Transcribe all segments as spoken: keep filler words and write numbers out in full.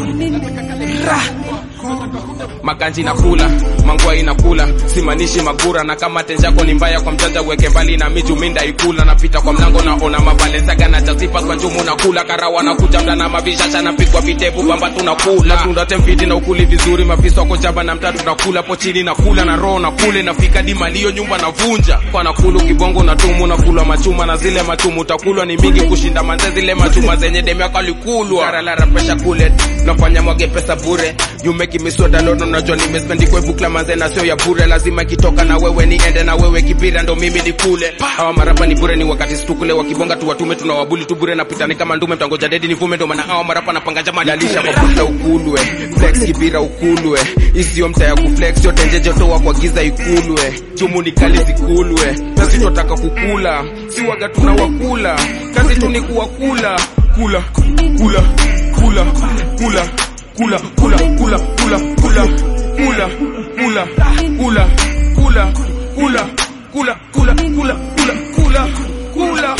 Maganji nakula, mangua inakula, simanishi magura. Na kama tenjako ni mbaya kwa mjanja weke mbali na miju minda ikula. Napita kwa mlango naona mabalensaga na jazipa kwa njumu nakula. Karawa na kujabda na mavishasha na pigwa vitevu bamba tunakula. Tunda temfiti na ukuli vizuri mafiso kwa jaba na mtatu nakula. Pochini nakula na roho na kule na fika di malio nyumba na vunja. Kwa nakulu kibongo na tumu nakula machuma na zile machumu utakulwa ni mingi kushinda manze zile machuma zenye demi yako alikulwa. Kara lara pesha kule, nafanya mwage pesa bure. You make me so that no najua nimespendi kwa bukla manze na sio ya bure. Lazima kitoka na wewe niende na wewe kipira ndo mimi nikule. Hawa marapa ni bure ni wakati situkule wakibonga tu watume tunawabuli tu bure. Napita ni kama ndume mtangoja dedi nivume ndo maana hawa marapa napanga jama dalisha kwa bukla ukulwe. Flex kipira ukulwe. Isio mta ya kuflex yote njeje toa kwa giza ikulwe. Chumu ni kali zikulwe. Sisi tunataka kukula, si waga tunawakula. Kazi tu ni kuwakula. Kula, kula, kula, kula, kula, kula, kula, kula, kula, kula, kula, kula, kula, kula, kula, kula, kula, kula, kula,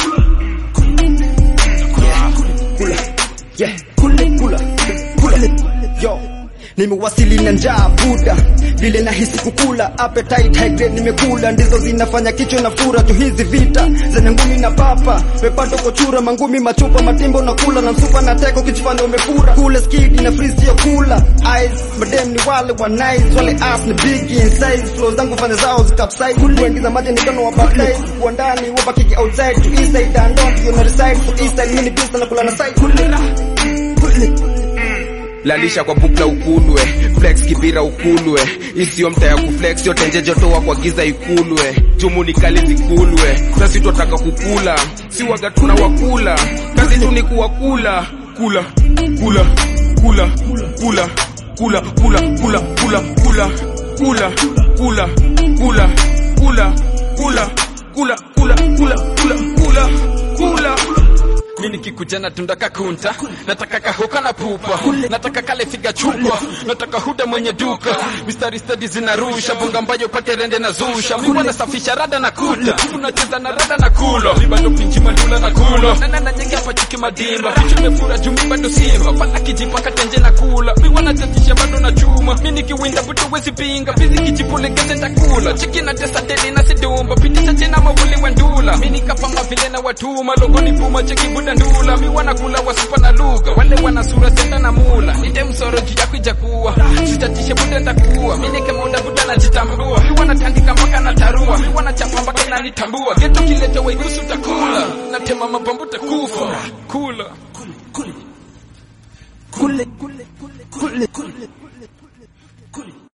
kula, yeah, kula, kula, kula, yo. Nimewasili na njaa buda, vile nahisi kukula. Appetite high grade nimekula, ndizo zinafanya kichwa na fura. Tu hizi vita zenye ngumi na papa, pepato kochura, mangumi machupa, matimbo na kula. Na msupa na teko kichifanya umefura. Kule skidi na freeze ya kula. Eyes, madem ni wale wa nice, wale ass ni big in size. Flows zangu fanya zao zikapside. Kuingiza maji ni kano wa baptize. Kwa ndani wapa kiki outside, to east side and don't you know reside. So east side mini pista na kula na side. Kule, kule. Lalisha kwa bukla ukulwe, flex kibira ukulwe. Isio mta ya kuflex yote njeje toa kwa giza ikulwe. Chumu ni kali zikulwe. Sasi tutaka kukula, si waga tunawakula. Kazi tu ni kuwakula. Kula, kula, kula, kula, kula, kula, kula, kula, kula, kula, kula, kula, kula, kula, kula, kula, kula, kula, kula. Mini kikujana tundaka kunta, nataka kahoka na pupa, nataka kale figa chupa, nataka huda mwenye duka. Mistari steady zinarusha, bunga mbayo pate rende na zusha. Miwa nasafisha rada na kuta, unacheza na rada na kula. Mibado pinchi mandula na kula, nana na nyenge hapa chiki madimba. Pichu mefura jumi bado simba, pala kijipa katenje na kula. Miwa nachatisha bado na chuma, mini kiwinda butu wezi pinga. Fizi kichipule geze ndakula, chiki na tesa deli na sidumba. Pitisha chena mawuli wendula, mini kapamba vile na watuma. Logo ni puma cheki buda ndula. Mi wanakula wasupa na luga, wale wana sura tenda na mula. Nite msoro jia kujakuwa, sitatishe buda ndakuwa. Mini kema uda buda na jitambua. Mi wanatandika mpaka na tarua, mi wanachapa mpaka na nitambua. Geto kileta waikusu takula, natema mabambu takufa. Kula, kule, kule, kule, kule, kule, kule.